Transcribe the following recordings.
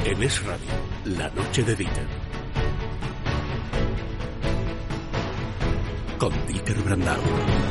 En Es Radio, la noche de Dieter. Con Dieter Brandau.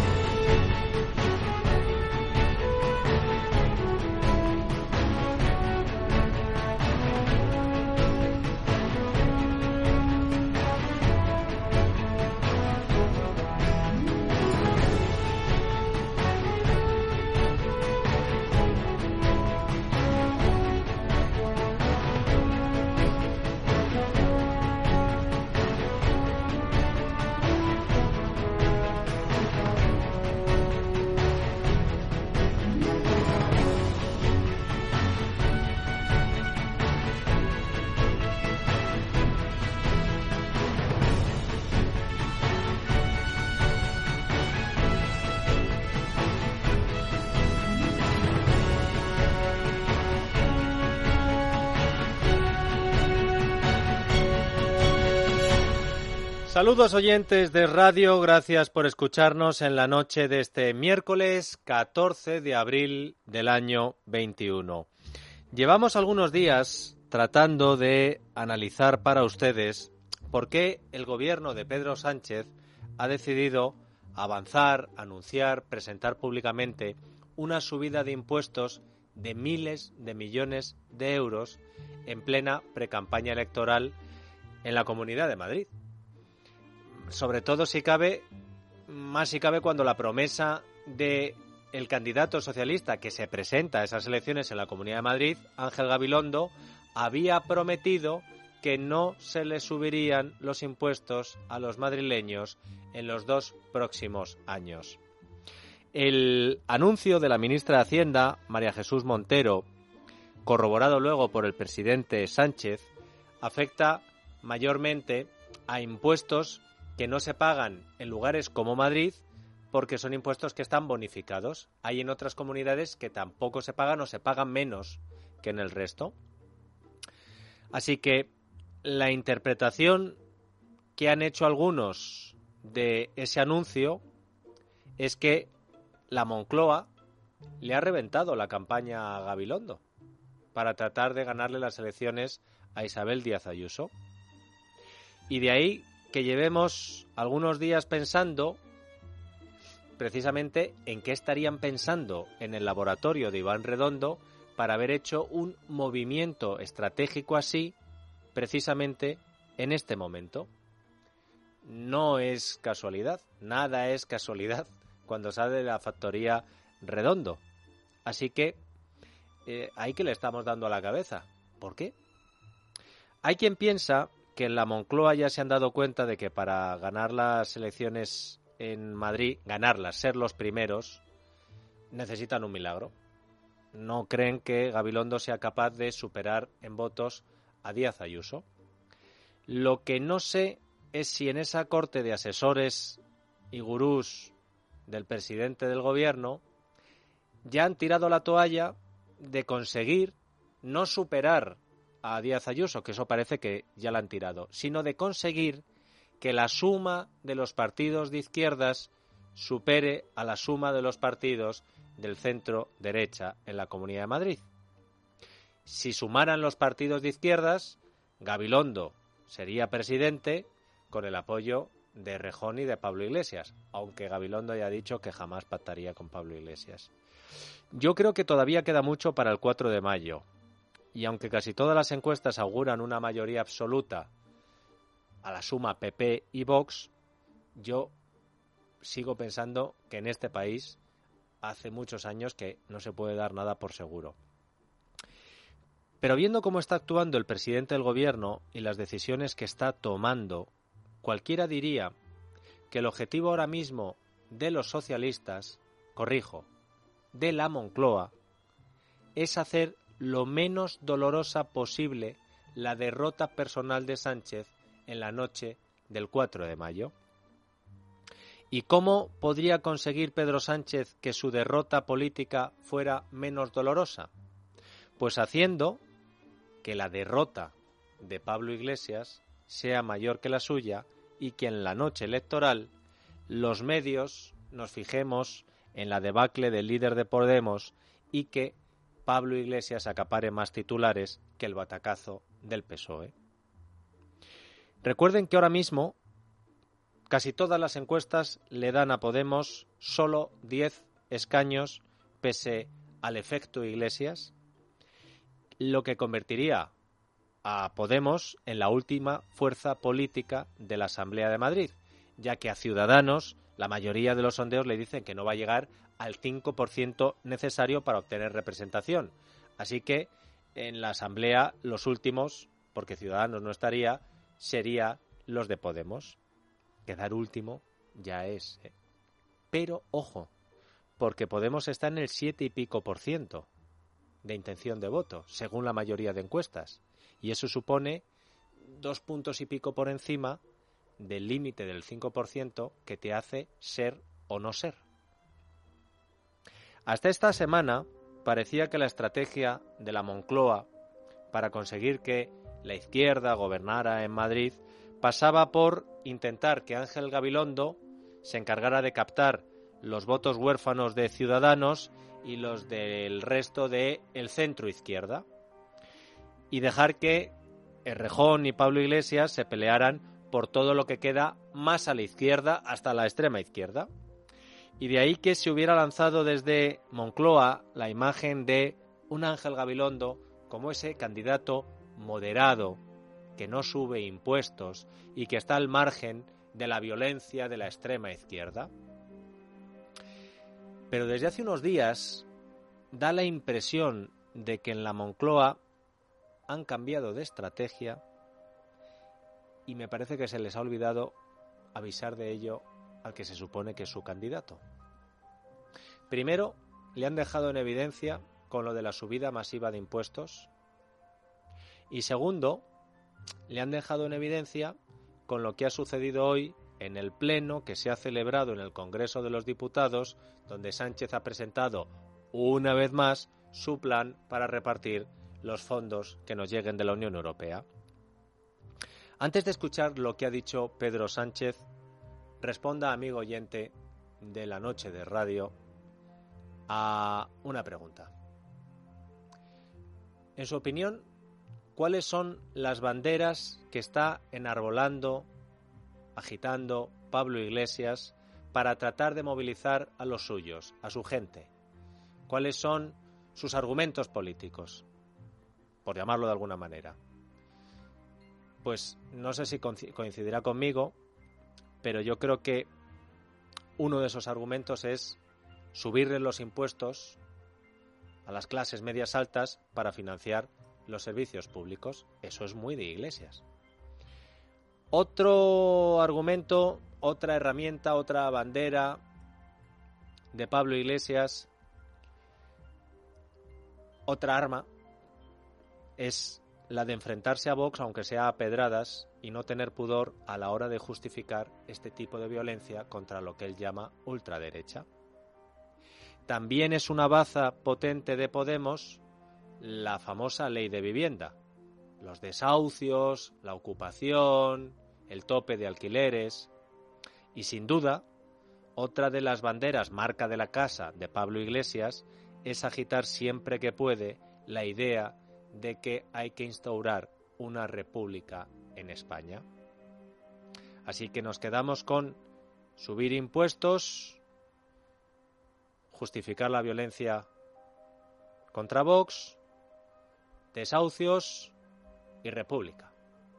Saludos oyentes de radio, gracias por escucharnos en la noche de este miércoles 14 de abril del año 21. Llevamos algunos días tratando de analizar para ustedes por qué el gobierno de Pedro Sánchez ha decidido avanzar, anunciar, presentar públicamente una subida de impuestos de miles de millones de euros en plena precampaña electoral en la Comunidad de Madrid. Sobre todo más si cabe cuando la promesa de el candidato socialista que se presenta a esas elecciones en la Comunidad de Madrid, Ángel Gabilondo, había prometido que no se le subirían los impuestos a los madrileños en los 2 próximos años. El anuncio de la ministra de Hacienda, María Jesús Montero, corroborado luego por el presidente Sánchez, afecta mayormente a impuestos que no se pagan en lugares como Madrid porque son impuestos que están bonificados. Hay en otras comunidades que tampoco se pagan o se pagan menos que en el resto. Así que la interpretación que han hecho algunos de ese anuncio es que la Moncloa le ha reventado la campaña a Gabilondo para tratar de ganarle las elecciones a Isabel Díaz Ayuso. Y de ahí que llevemos algunos días pensando precisamente en qué estarían pensando en el laboratorio de Iván Redondo para haber hecho un movimiento estratégico así precisamente en este momento. No es casualidad, nada es casualidad cuando sale de la factoría Redondo. Así que ahí que le estamos dando a la cabeza. ¿Por qué? Hay quien piensa que en la Moncloa ya se han dado cuenta de que para ganar las elecciones en Madrid, ganarlas, ser los primeros, necesitan un milagro. No creen que Gabilondo sea capaz de superar en votos a Díaz Ayuso. Lo que no sé es si en esa corte de asesores y gurús del presidente del gobierno ya han tirado la toalla de conseguir no superar a Díaz Ayuso, que eso parece que ya la han tirado, sino de conseguir que la suma de los partidos de izquierdas supere a la suma de los partidos del centro derecha en la Comunidad de Madrid. Si sumaran los partidos de izquierdas, Gabilondo sería presidente con el apoyo de Errejón y de Pablo Iglesias, aunque Gabilondo ya ha dicho que jamás pactaría con Pablo Iglesias. Yo creo que todavía queda mucho para el 4 de mayo. Y aunque casi todas las encuestas auguran una mayoría absoluta a la suma PP y Vox, yo sigo pensando que en este país hace muchos años que no se puede dar nada por seguro. Pero viendo cómo está actuando el presidente del gobierno y las decisiones que está tomando, cualquiera diría que el objetivo ahora mismo de los socialistas, de la Moncloa, es hacer lo menos dolorosa posible la derrota personal de Sánchez en la noche del 4 de mayo. ¿Y cómo podría conseguir Pedro Sánchez que su derrota política fuera menos dolorosa? Pues haciendo que la derrota de Pablo Iglesias sea mayor que la suya y que en la noche electoral los medios nos fijemos en la debacle del líder de Podemos y que Pablo Iglesias acapare más titulares que el batacazo del PSOE. Recuerden que ahora mismo casi todas las encuestas le dan a Podemos solo 10 escaños pese al efecto Iglesias, lo que convertiría a Podemos en la última fuerza política de la Asamblea de Madrid, ya que a Ciudadanos la mayoría de los sondeos le dicen que no va a llegar al 5% necesario para obtener representación. Así que en la Asamblea los últimos, porque Ciudadanos no estaría, serían los de Podemos. Quedar último ya es. Pero, ojo, porque Podemos está en el 7 y pico % de intención de voto, según la mayoría de encuestas. Y eso supone 2 puntos y pico por encima del límite del 5% que te hace ser o no ser. Hasta esta semana parecía que la estrategia de la Moncloa para conseguir que la izquierda gobernara en Madrid pasaba por intentar que Ángel Gabilondo se encargara de captar los votos huérfanos de Ciudadanos y los del resto del centro izquierda y dejar que Errejón y Pablo Iglesias se pelearan por todo lo que queda más a la izquierda hasta la extrema izquierda. Y de ahí que se hubiera lanzado desde Moncloa la imagen de un Ángel Gabilondo como ese candidato moderado que no sube impuestos y que está al margen de la violencia de la extrema izquierda. Pero desde hace unos días da la impresión de que en la Moncloa han cambiado de estrategia y me parece que se les ha olvidado avisar de ello al que se supone que es su candidato. Primero, le han dejado en evidencia con lo de la subida masiva de impuestos y segundo, le han dejado en evidencia con lo que ha sucedido hoy en el pleno que se ha celebrado en el Congreso de los Diputados, donde Sánchez ha presentado una vez más su plan para repartir los fondos que nos lleguen de la Unión Europea. Antes de escuchar lo que ha dicho Pedro Sánchez, responda, amigo oyente de La Noche de Radio, a una pregunta. En su opinión, ¿cuáles son las banderas que está enarbolando, agitando Pablo Iglesias para tratar de movilizar a los suyos, a su gente? ¿Cuáles son sus argumentos políticos, por llamarlo de alguna manera? Pues no sé si coincidirá conmigo, pero yo creo que uno de esos argumentos es subirle los impuestos a las clases medias altas para financiar los servicios públicos. Eso es muy de Iglesias. Otro argumento, otra herramienta, otra bandera de Pablo Iglesias, otra arma, es la de enfrentarse a Vox, aunque sea a pedradas, y no tener pudor a la hora de justificar este tipo de violencia contra lo que él llama ultraderecha. También es una baza potente de Podemos la famosa ley de vivienda, los desahucios, la ocupación, el tope de alquileres y sin duda otra de las banderas marca de la casa de Pablo Iglesias es agitar siempre que puede la idea de que hay que instaurar una república en España. Así que nos quedamos con subir impuestos, justificar la violencia contra Vox, desahucios y república.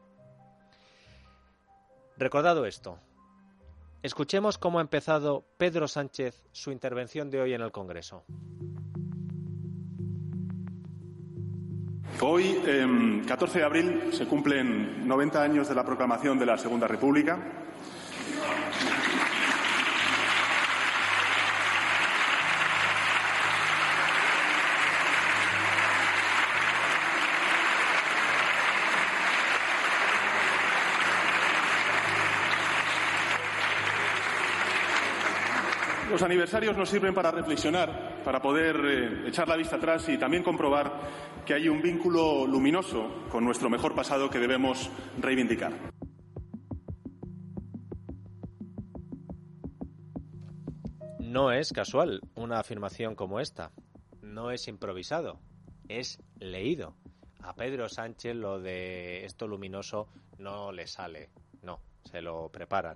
Recordado esto, escuchemos cómo ha empezado Pedro Sánchez su intervención de hoy en el Congreso. Hoy, 14 de abril, se cumplen 90 años de la proclamación de la Segunda República. Los aniversarios nos sirven para reflexionar, para poder echar la vista atrás y también comprobar que hay un vínculo luminoso con nuestro mejor pasado que debemos reivindicar. No es casual una afirmación como esta, no es improvisado, es leído. A Pedro Sánchez lo de esto luminoso no le sale, no, se lo preparan.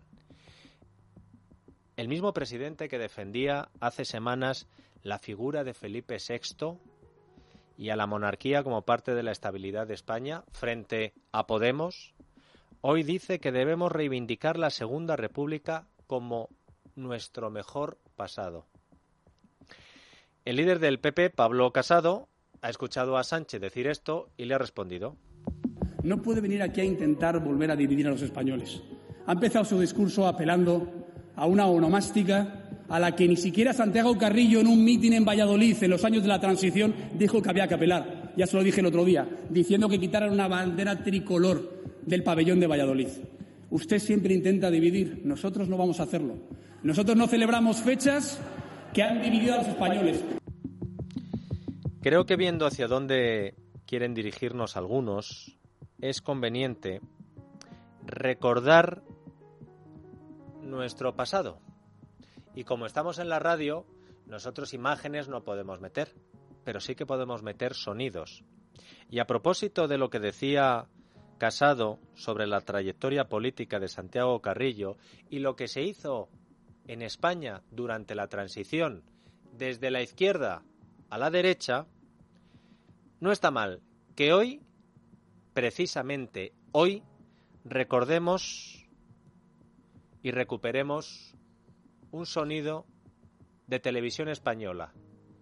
El mismo presidente que defendía hace semanas la figura de Felipe VI y a la monarquía como parte de la estabilidad de España frente a Podemos, hoy dice que debemos reivindicar la Segunda República como nuestro mejor pasado. El líder del PP, Pablo Casado, ha escuchado a Sánchez decir esto y le ha respondido. No puede venir aquí a intentar volver a dividir a los españoles. Ha empezado su discurso apelando a una onomástica a la que ni siquiera Santiago Carrillo en un mitin en Valladolid en los años de la transición dijo que había que apelar. Ya se lo dije el otro día, diciendo que quitaran una bandera tricolor del pabellón de Valladolid. Usted siempre intenta dividir, nosotros no vamos a hacerlo. Nosotros no celebramos fechas que han dividido a los españoles. Creo que viendo hacia dónde quieren dirigirnos algunos, es conveniente recordar nuestro pasado. Y como estamos en la radio, nosotros imágenes no podemos meter, pero sí que podemos meter sonidos. Y a propósito de lo que decía Casado sobre la trayectoria política de Santiago Carrillo y lo que se hizo en España durante la transición desde la izquierda a la derecha, no está mal que hoy, precisamente hoy, recordemos y recuperemos un sonido de Televisión Española,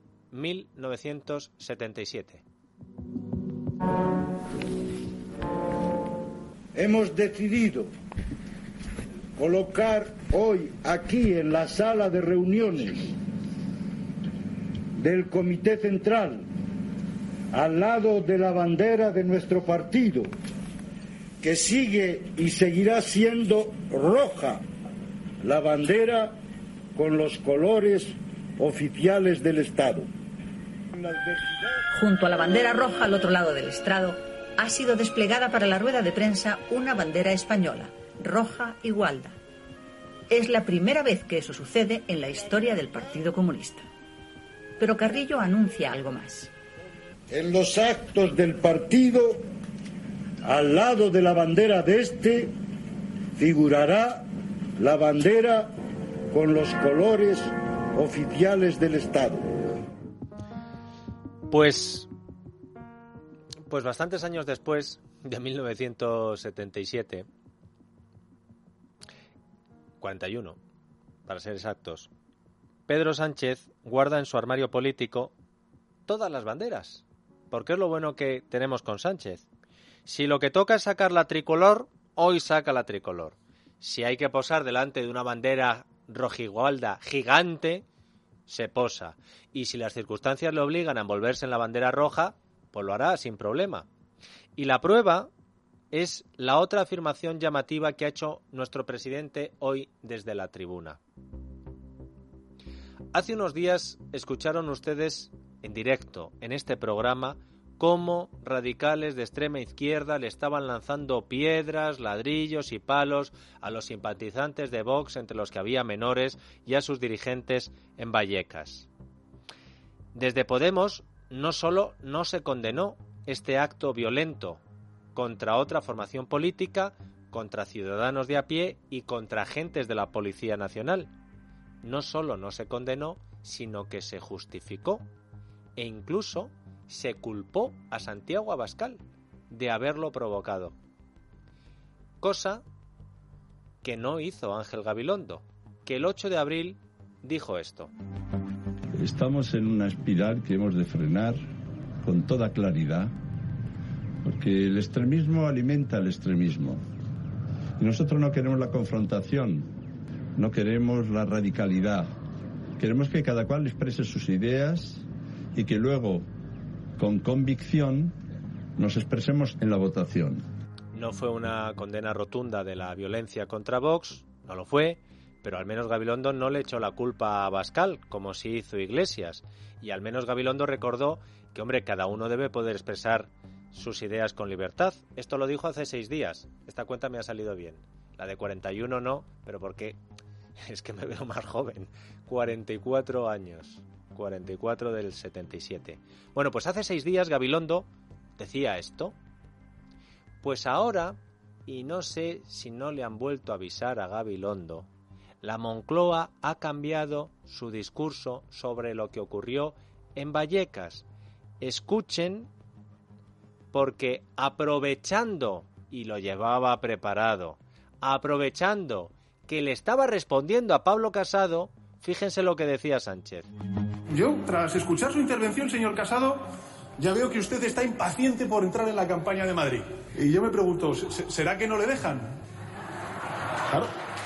1977. Hemos decidido colocar hoy aquí en la sala de reuniones del Comité Central, al lado de la bandera de nuestro partido, que sigue y seguirá siendo roja, la bandera con los colores oficiales del Estado. Junto a la bandera roja al otro lado del estrado, ha sido desplegada para la rueda de prensa una bandera española, roja y gualda. Es la primera vez que eso sucede en la historia del Partido Comunista. Pero Carrillo anuncia algo más. En los actos del partido, al lado de la bandera de este, figurará la bandera con los colores oficiales del Estado. Pues bastantes años después de 1977, 41, para ser exactos, Pedro Sánchez guarda en su armario político todas las banderas, porque es lo bueno que tenemos con Sánchez. Si lo que toca es sacar la tricolor, hoy saca la tricolor. Si hay que posar delante de una bandera rojigualda gigante, se posa. Y si las circunstancias le obligan a envolverse en la bandera roja, pues lo hará sin problema. Y la prueba es la otra afirmación llamativa que ha hecho nuestro presidente hoy desde la tribuna. Hace unos días escucharon ustedes en directo en este programa cómo radicales de extrema izquierda le estaban lanzando piedras, ladrillos y palos a los simpatizantes de Vox, entre los que había menores, y a sus dirigentes en Vallecas. Desde Podemos no solo no se condenó este acto violento contra otra formación política, contra ciudadanos de a pie y contra agentes de la Policía Nacional. No solo no se condenó, sino que se justificó e incluso se culpó a Santiago Abascal de haberlo provocado. Cosa que no hizo Ángel Gabilondo, que el 8 de abril dijo esto. Estamos en una espiral que hemos de frenar con toda claridad, porque el extremismo alimenta el extremismo. Y nosotros no queremos la confrontación, no queremos la radicalidad. Queremos que cada cual exprese sus ideas y que luego, con convicción, nos expresemos en la votación. No fue una condena rotunda de la violencia contra Vox, no lo fue, pero al menos Gabilondo no le echó la culpa a Abascal, como sí hizo Iglesias. Y al menos Gabilondo recordó que, hombre, cada uno debe poder expresar sus ideas con libertad. Esto lo dijo hace 6 días. Esta cuenta me ha salido bien. La de 41 no, pero porque es que me veo más joven. 44 años. 44 del 77. Bueno, pues hace 6 días Gabilondo decía esto. Pues ahora, y no sé si no le han vuelto a avisar a Gabilondo, la Moncloa ha cambiado su discurso sobre lo que ocurrió en Vallecas. Escuchen, porque aprovechando, y lo llevaba preparado, aprovechando que le estaba respondiendo a Pablo Casado, fíjense lo que decía Sánchez. Yo, tras escuchar su intervención, señor Casado, ya veo que usted está impaciente por entrar en la campaña de Madrid. Y yo me pregunto, ¿será que no le dejan? Claro.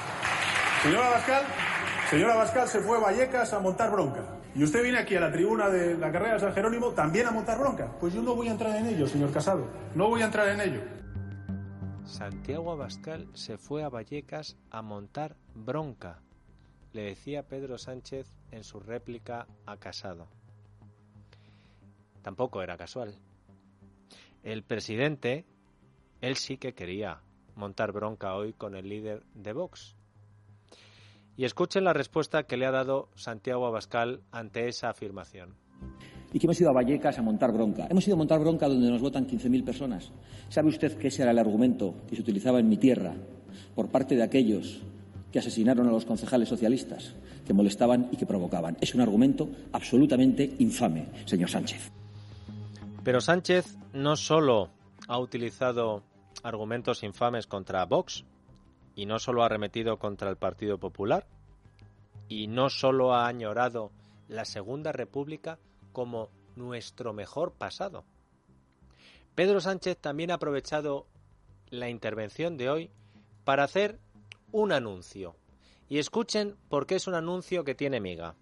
Señora Abascal se fue a Vallecas a montar bronca. Y usted viene aquí a la tribuna de la carrera de San Jerónimo también a montar bronca. Pues yo no voy a entrar en ello, señor Casado. No voy a entrar en ello. Santiago Abascal se fue a Vallecas a montar bronca, le decía Pedro Sánchez en su réplica a Casado. Tampoco era casual. El presidente, él sí que quería montar bronca hoy con el líder de Vox. Y escuchen la respuesta que le ha dado Santiago Abascal ante esa afirmación. Y que hemos ido a Vallecas a montar bronca. Hemos ido a montar bronca donde nos votan 15.000 personas. ¿Sabe usted que ese era el argumento que se utilizaba en mi tierra por parte de aquellos que asesinaron a los concejales socialistas, que molestaban y que provocaban? Es un argumento absolutamente infame, señor Sánchez. Pero Sánchez no solo ha utilizado argumentos infames contra Vox, y no solo ha arremetido contra el Partido Popular, y no solo ha añorado la Segunda República como nuestro mejor pasado. Pedro Sánchez también ha aprovechado la intervención de hoy para hacer un anuncio. Y escuchen por qué es un anuncio que tiene miga.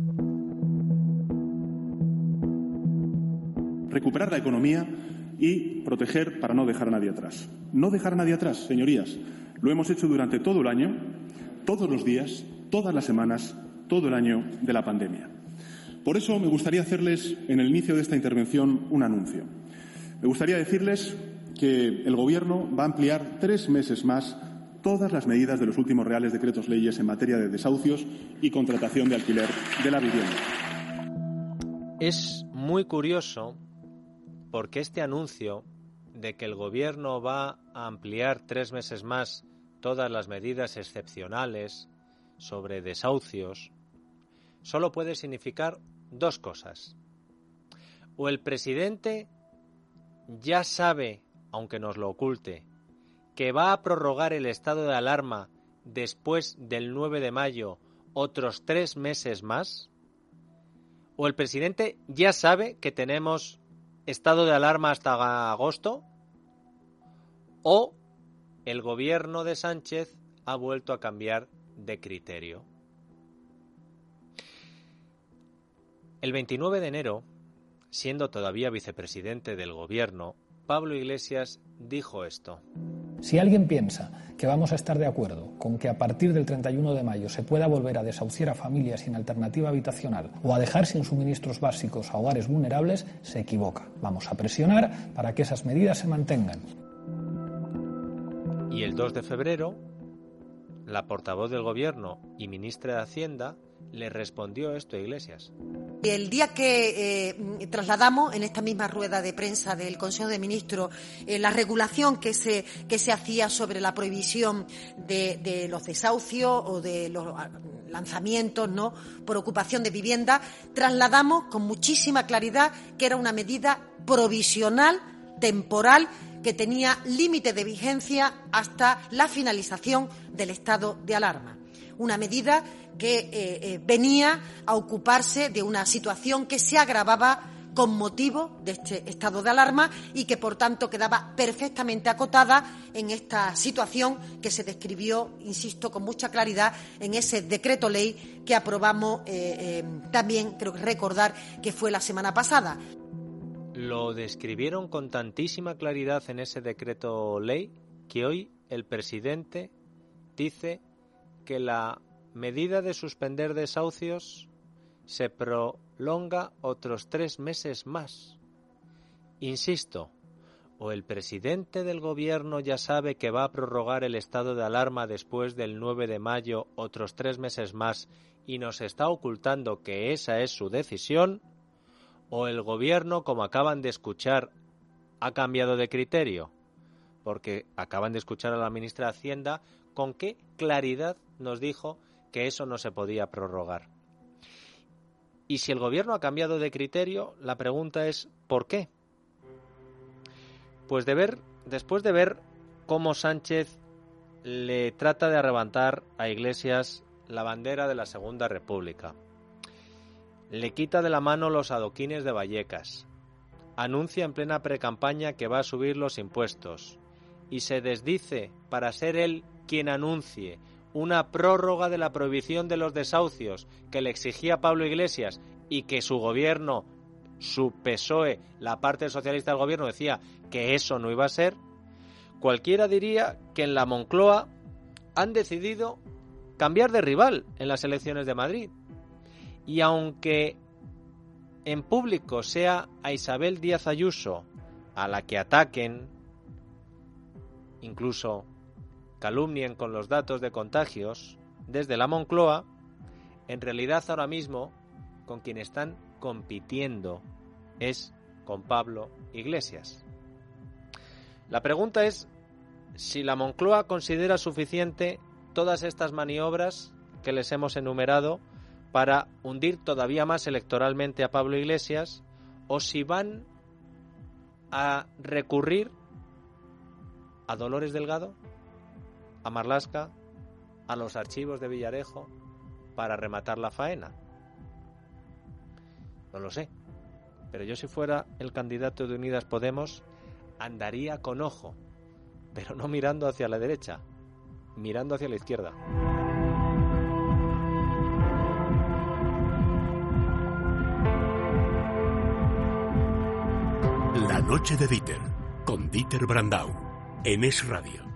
Recuperar la economía y proteger para no dejar a nadie atrás. No dejar a nadie atrás, señorías. Lo hemos hecho durante todo el año, todos los días, todas las semanas, todo el año de la pandemia. Por eso me gustaría hacerles, en el inicio de esta intervención, un anuncio. Me gustaría decirles que el Gobierno va a ampliar 3 meses más todas las medidas de los últimos reales decretos leyes en materia de desahucios y contratación de alquiler de la vivienda. Es muy curioso porque este anuncio de que el Gobierno va a ampliar 3 meses más todas las medidas excepcionales sobre desahucios solo puede significar 2 cosas. O el presidente ya sabe, aunque nos lo oculte, que va a prorrogar el estado de alarma después del 9 de mayo otros 3 meses más. O el presidente ya sabe que tenemos estado de alarma hasta agosto. O el gobierno de Sánchez ha vuelto a cambiar de criterio. El 29 de enero, siendo todavía vicepresidente del gobierno, Pablo Iglesias dijo esto. Si alguien piensa que vamos a estar de acuerdo con que a partir del 31 de mayo se pueda volver a desahuciar a familias sin alternativa habitacional o a dejar sin suministros básicos a hogares vulnerables, se equivoca. Vamos a presionar para que esas medidas se mantengan. Y el 2 de febrero, la portavoz del Gobierno y ministra de Hacienda le respondió esto a Iglesias. El día que trasladamos en esta misma rueda de prensa del Consejo de Ministros la regulación que se hacía sobre la prohibición de los desahucios o de los lanzamientos, ¿no?, por ocupación de vivienda, trasladamos con muchísima claridad que era una medida provisional, temporal, que tenía límite de vigencia hasta la finalización del estado de alarma. Una medida que venía a ocuparse de una situación que se agravaba con motivo de este estado de alarma y que, por tanto, quedaba perfectamente acotada en esta situación que se describió, insisto, con mucha claridad en ese decreto ley que aprobamos también, creo que recordar que fue la semana pasada. Lo describieron con tantísima claridad en ese decreto ley que hoy el presidente dice que la medida de suspender desahucios se prolonga otros 3 meses más. Insisto, o el presidente del gobierno ya sabe que va a prorrogar el estado de alarma después del 9 de mayo otros 3 meses más y nos está ocultando que esa es su decisión, o el gobierno, como acaban de escuchar ha cambiado de criterio, porque acaban de escuchar a la ministra de Hacienda con qué claridad nos dijo que eso no se podía prorrogar. Y si el Gobierno ha cambiado de criterio, la pregunta es ¿por qué? Pues después de ver cómo Sánchez le trata de arrebatar a Iglesias la bandera de la Segunda República, le quita de la mano los adoquines de Vallecas, anuncia en plena precampaña que va a subir los impuestos y se desdice para ser él quien anuncie una prórroga de la prohibición de los desahucios que le exigía Pablo Iglesias y que su gobierno, su PSOE, la parte socialista del gobierno decía que eso no iba a ser, cualquiera diría que en la Moncloa han decidido cambiar de rival en las elecciones de Madrid. Y aunque en público sea a Isabel Díaz Ayuso a la que ataquen, incluso calumnien con los datos de contagios desde la Moncloa, en realidad ahora mismo con quien están compitiendo es con Pablo Iglesias. La pregunta es si la Moncloa considera suficiente todas estas maniobras que les hemos enumerado para hundir todavía más electoralmente a Pablo Iglesias, o si van a recurrir a Dolores Delgado, a Marlaska, a los archivos de Villarejo para rematar la faena. No lo sé, pero yo si fuera el candidato de Unidas Podemos andaría con ojo, pero no mirando hacia la derecha, mirando hacia la izquierda. La noche de Dieter, con Dieter Brandau, en Es Radio.